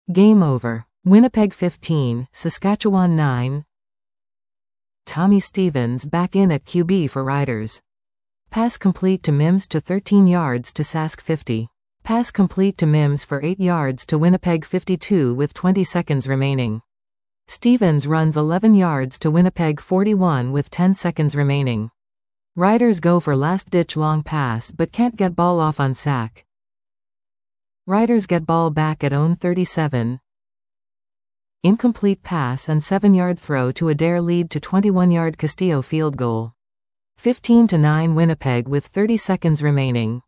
Game over. Winnipeg 15, Saskatchewan 9. Tommy Stevens back in at QB for Riders. Pass complete to Mims to 13 yards to Sask 50. Pass complete to Mims for 8 yards to Winnipeg 52 with 20 seconds remaining. Stevens runs 11 yards to Winnipeg 41 with 10 seconds remaining. Riders go for last-ditch long pass but can't get ball off on sack. Riders get ball back at own 37. Incomplete pass and 7-yard throw to Adair lead to 21-yard Castillo field goal. 15-9 Winnipeg with 30 seconds remaining.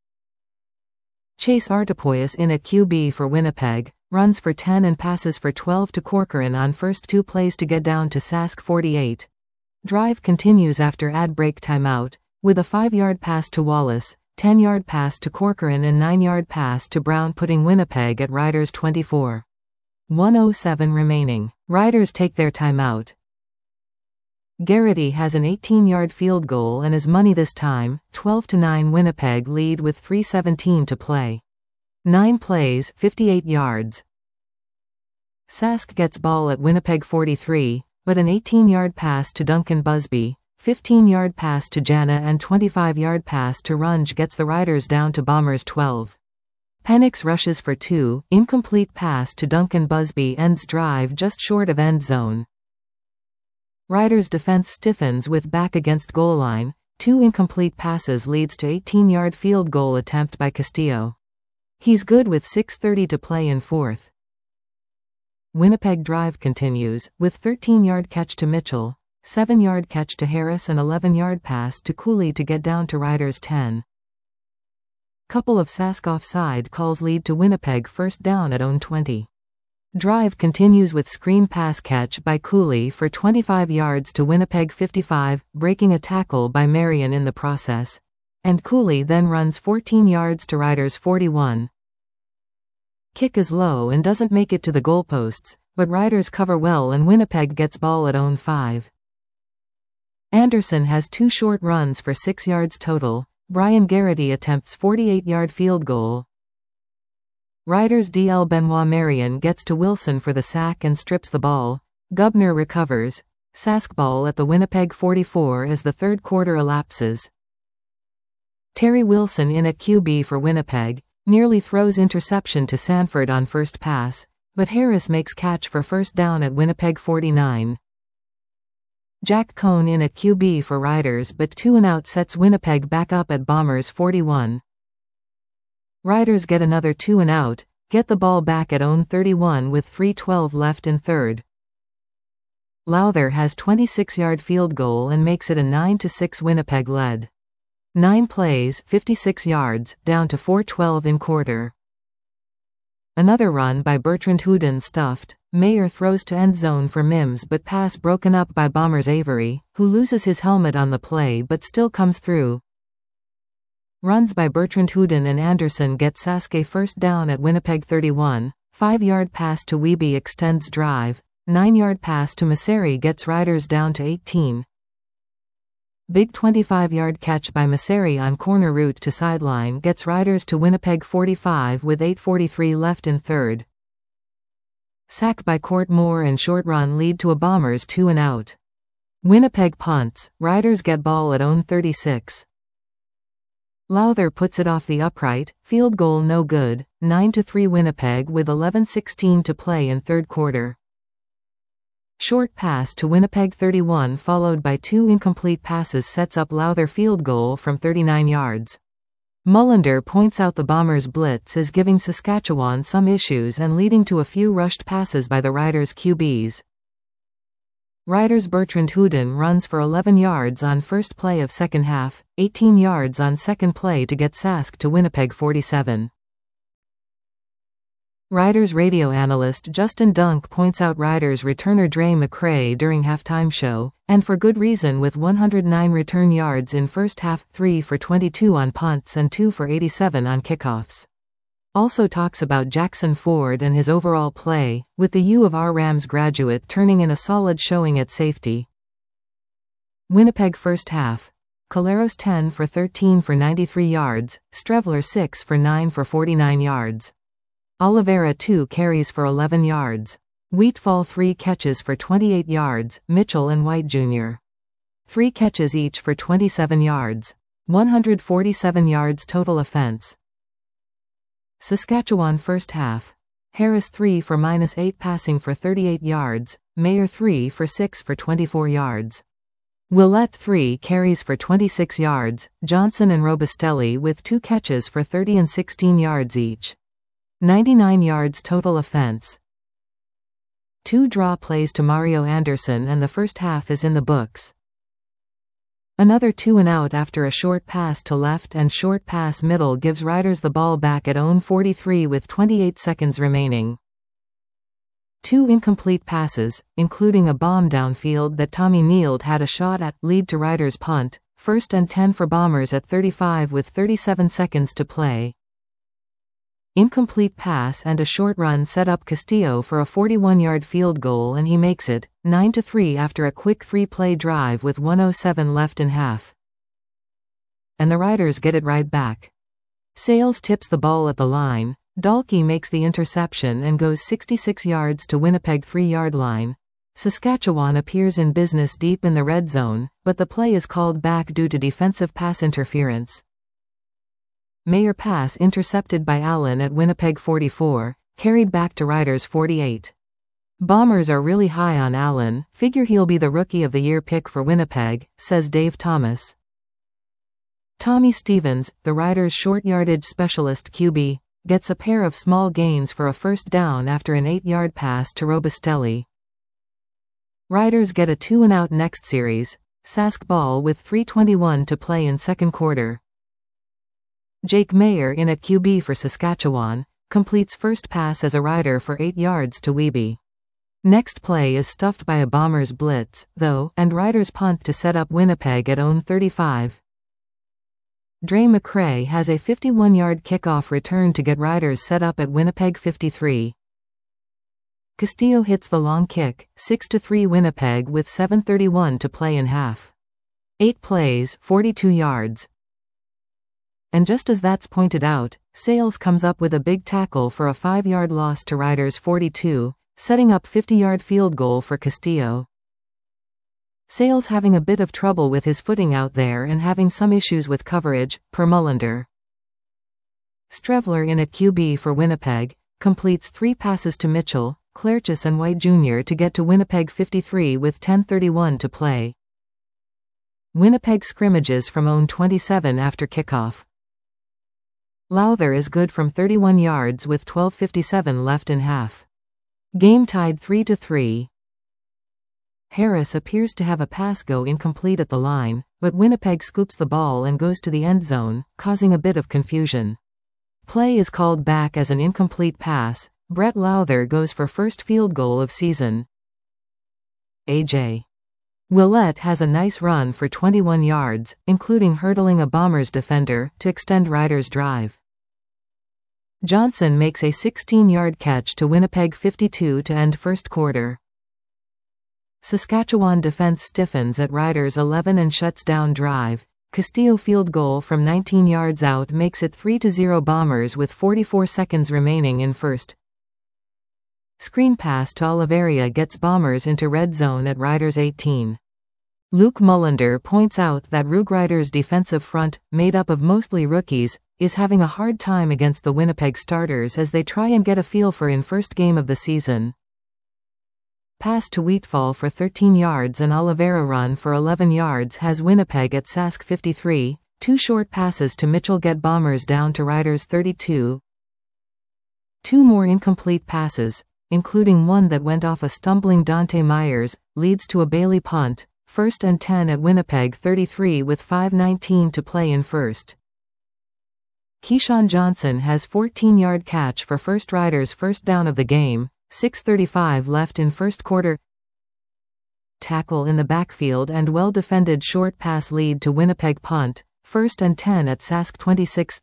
Chase Artapoyas in at QB for Winnipeg, runs for 10 and passes for 12 to Corcoran on first 2 plays to get down to Sask 48. Drive continues after ad break timeout, with a 5-yard pass to Wallace, 10-yard pass to Corcoran and 9-yard pass to Brown putting Winnipeg at Riders 24. 1:07 remaining. Riders take their timeout. Garrity has an 18-yard field goal and is money this time. 12-9 Winnipeg lead with 3:17 to play. 9 plays, 58 yards. Sask gets ball at Winnipeg 43, but an 18-yard pass to Duncan Busby, 15-yard pass to Jana and 25-yard pass to Runge gets the Riders down to Bombers 12. Penix rushes for 2, incomplete pass to Duncan Busby ends drive just short of end zone. Riders defense stiffens with back against goal line, 2 incomplete passes leads to 18-yard field goal attempt by Castillo. He's good with 6:30 to play in fourth. Winnipeg drive continues, with 13-yard catch to Mitchell, 7-yard catch to Harris and 11-yard pass to Cooley to get down to Riders 10. Couple of Sask offside calls lead to Winnipeg first down at own 20. Drive continues with screen pass catch by Cooley for 25 yards to Winnipeg 55, breaking a tackle by Marion in the process. And Cooley then runs 14 yards to Riders 41. Kick is low and doesn't make it to the goalposts, but Riders cover well and Winnipeg gets ball at own 5. Anderson has 2 short runs for 6 yards total. Brian Garrity attempts 48-yard field goal. Riders DL Benoit Marion gets to Wilson for the sack and strips the ball. Gubner recovers. Sask ball at the Winnipeg 44 as the third quarter elapses. Terry Wilson in at QB for Winnipeg, nearly throws interception to Sanford on first pass, but Harris makes catch for first down at Winnipeg 49. Jack Cohn in at QB for Riders but 2-and-out sets Winnipeg back up at Bombers 41. Riders get another 2-and-out, get the ball back at own 31 with 3:12 left in third. Lowther has 26-yard field goal and makes it a 9-6 Winnipeg lead. 9 plays, 56 yards, down to 4:12 in quarter. Another run by Bertrand Houdin stuffed. Mayer throws to end zone for Mims but pass broken up by Bombers Avery, who loses his helmet on the play but still comes through. Runs by Bertrand Houdin and Anderson get Sask a first down at Winnipeg 31, 5-yard pass to Wiebe extends drive, 9-yard pass to Masseri gets Riders down to 18. Big 25-yard catch by Masseri on corner route to sideline gets Riders to Winnipeg 45 with 8:43 left in third. Sack by Court Moore and short run lead to a Bombers 2-and-out. Winnipeg punts, Riders get ball at own 36. Lowther puts it off the upright, field goal no good, 9-3 Winnipeg with 11:16 to play in third quarter. Short pass to Winnipeg 31 followed by 2 incomplete passes sets up Lowther field goal from 39 yards. Mullender points out the Bombers' blitz is giving Saskatchewan some issues and leading to a few rushed passes by the Riders' QBs. Riders' Bertrand Houdin runs for 11 yards on first play of second half, 18 yards on second play to get Sask to Winnipeg 47. Riders radio analyst Justin Dunk points out Riders returner Dre McCray during halftime show, and for good reason with 109 return yards in first half, 3 for 22 on punts and 2 for 87 on kickoffs. Also talks about Jackson Ford and his overall play, with the U of R Rams graduate turning in a solid showing at safety. Winnipeg first half. Collaros 10 for 13 for 93 yards, Strevler 6 for 9 for 49 yards. Oliveira 2 carries for 11 yards. Wheatfall 3 catches for 28 yards, Mitchell and White Jr. 3 catches each for 27 yards. 147 yards total offense. Saskatchewan first half. Harris 3 for -8 passing for 38 yards, Mayer 3 for 6 for 24 yards. Willett 3 carries for 26 yards, Johnson and Robustelli with 2 catches for 30 and 16 yards each. 99 yards total offense. 2 draw plays to Mario Anderson and the first half is in the books. Another 2 and out after a short pass to left and short pass middle gives Riders the ball back at own 43 with 28 seconds remaining. 2 incomplete passes, including a bomb downfield that Tommy Neild had a shot at, lead to Riders punt, 1st and 10 for Bombers at 35 with 37 seconds to play. Incomplete pass and a short run set up Castillo for a 41-yard field goal and he makes it, 9-3 after a quick 3-play drive with 1:07 left in half. And the Riders get it right back. Sales tips the ball at the line, Dalkey makes the interception and goes 66 yards to Winnipeg 3-yard line. Saskatchewan appears in business deep in the red zone, but the play is called back due to defensive pass interference. Mayer pass intercepted by Allen at Winnipeg 44, carried back to Riders 48. Bombers are really high on Allen, figure he'll be the Rookie of the Year pick for Winnipeg, says Dave Thomas. Tommy Stevens, the Riders' short yardage specialist QB, gets a pair of small gains for a first down after an 8-yard pass to Robustelli. Riders get a 2 and out next series, Sask ball with 3:21 to play in second quarter. Jake Mayer in at QB for Saskatchewan, completes first pass as a Rider for 8 yards to Wiebe. Next play is stuffed by a Bombers blitz, though, and Riders punt to set up Winnipeg at own 35. Dre McCray has a 51-yard kickoff return to get Riders set up at Winnipeg 53. Castillo hits the long kick, 6-3 Winnipeg with 7:31 to play in half. 8 plays, 42 yards. And just as that's pointed out, Sales comes up with a big tackle for a 5-yard loss to Riders 42, setting up 50-yard field goal for Castillo. Sales having a bit of trouble with his footing out there and having some issues with coverage, per Mullender. Strevler in at QB for Winnipeg, completes 3 passes to Mitchell, Clerchus and White Jr. to get to Winnipeg 53 with 10:31 to play. Winnipeg scrimmages from own 27 after kickoff. Lowther is good from 31 yards with 12:57 left in half. Game tied 3-3. Harris appears to have a pass go incomplete at the line, but Winnipeg scoops the ball and goes to the end zone, causing a bit of confusion. Play is called back as an incomplete pass. Brett Lowther goes for first field goal of season. A.J. Willett has a nice run for 21 yards, including hurdling a Bombers defender, to extend Riders' drive. Johnson makes a 16-yard catch to Winnipeg 52 to end first quarter. Saskatchewan defense stiffens at Riders 11 and shuts down drive. Castillo field goal from 19 yards out makes it 3-0 Bombers with 44 seconds remaining in first. Screen pass to Oliveira gets Bombers into red zone at Riders 18. Luke Mullender points out that Riders' defensive front, made up of mostly rookies, is having a hard time against the Winnipeg starters as they try and get a feel for in first game of the season. Pass to Wheatfall for 13 yards and Oliveira run for 11 yards has Winnipeg at Sask 53. 2 short passes to Mitchell get Bombers down to Riders 32. 2 more incomplete passes, including one that went off a stumbling Dante Myers, leads to a Bailey punt, 1st and 10 at Winnipeg 33 with 5:19 to play in first. Keyshawn Johnson has 14-yard catch for first Riders' first down of the game, 6:35 left in first quarter. Tackle in the backfield and well-defended short pass lead to Winnipeg punt, 1st and 10 at Sask 26.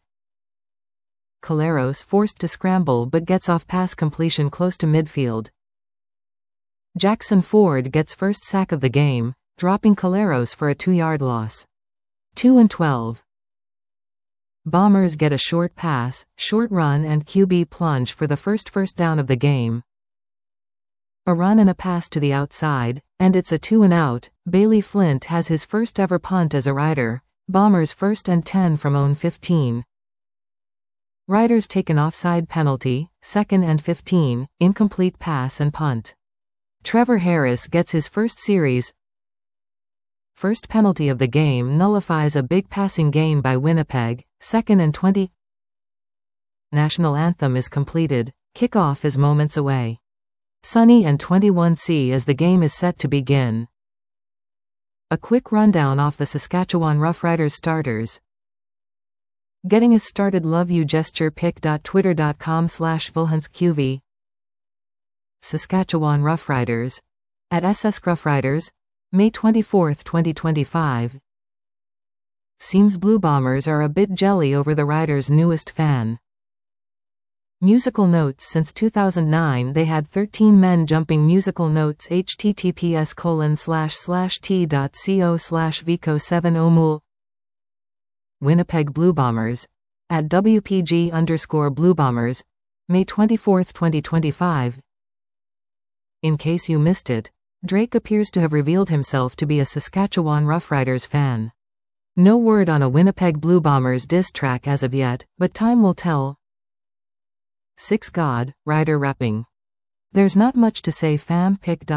Collaros forced to scramble but gets off pass completion close to midfield. Jackson Ford gets first sack of the game, dropping Collaros for a 2-yard loss. 2 and 12. Bombers get a short pass, short run and QB plunge for the first down of the game. A run and a pass to the outside, and it's a 2-and-out. Bailey Flint has his first ever punt as a Rider. Bombers 1st and 10 from own 15. Riders take an offside penalty, 2nd and 15, incomplete pass and punt. Trevor Harris gets his first series. First penalty of the game nullifies a big passing gain by Winnipeg, 2nd and 20. National anthem is completed. Kickoff is moments away. Sunny and 21C as the game is set to begin. A quick rundown off the Saskatchewan Roughriders starters. Getting us started. Love you. Gesture pic.twitter.com/VulhansQV. Saskatchewan Roughriders. At SS Roughriders. May 24, 2025. Seems Blue Bombers are a bit jelly over the Riders' newest fan. Musical notes. Since 2009 they had 13 men jumping. Musical notes https://t.co/vico7omul. Winnipeg Blue Bombers. At WPG_Blue Bombers. May 24, 2025. In case you missed it, Drake appears to have revealed himself to be a Saskatchewan Roughriders fan. No word on a Winnipeg Blue Bombers diss track as of yet, but time will tell. 6 God, Rider repping. There's not much to say. Fam.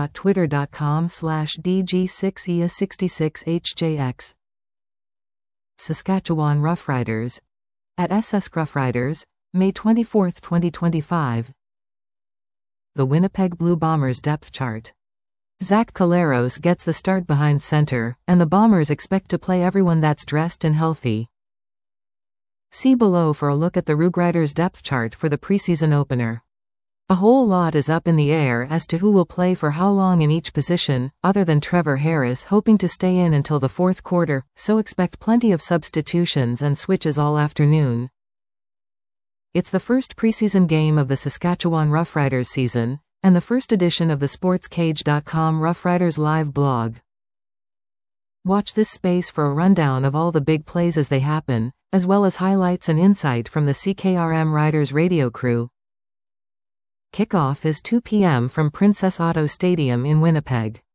pic.twitter.com/DG6EA66HJX. Saskatchewan Roughriders. At SS Roughriders. May 24, 2025. The Winnipeg Blue Bombers depth chart. Zach Collaros gets the start behind center, and the Bombers expect to play everyone that's dressed and healthy. See below for a look at the Roughriders depth chart for the preseason opener. A whole lot is up in the air as to who will play for how long in each position, other than Trevor Harris hoping to stay in until the fourth quarter, so expect plenty of substitutions and switches all afternoon. It's the first preseason game of the Saskatchewan Roughriders season, and the first edition of the SportsCage.com Roughriders live blog. Watch this space for a rundown of all the big plays as they happen, as well as highlights and insight from the CKRM Riders radio crew. Kickoff is 2 p.m. from Princess Auto Stadium in Winnipeg.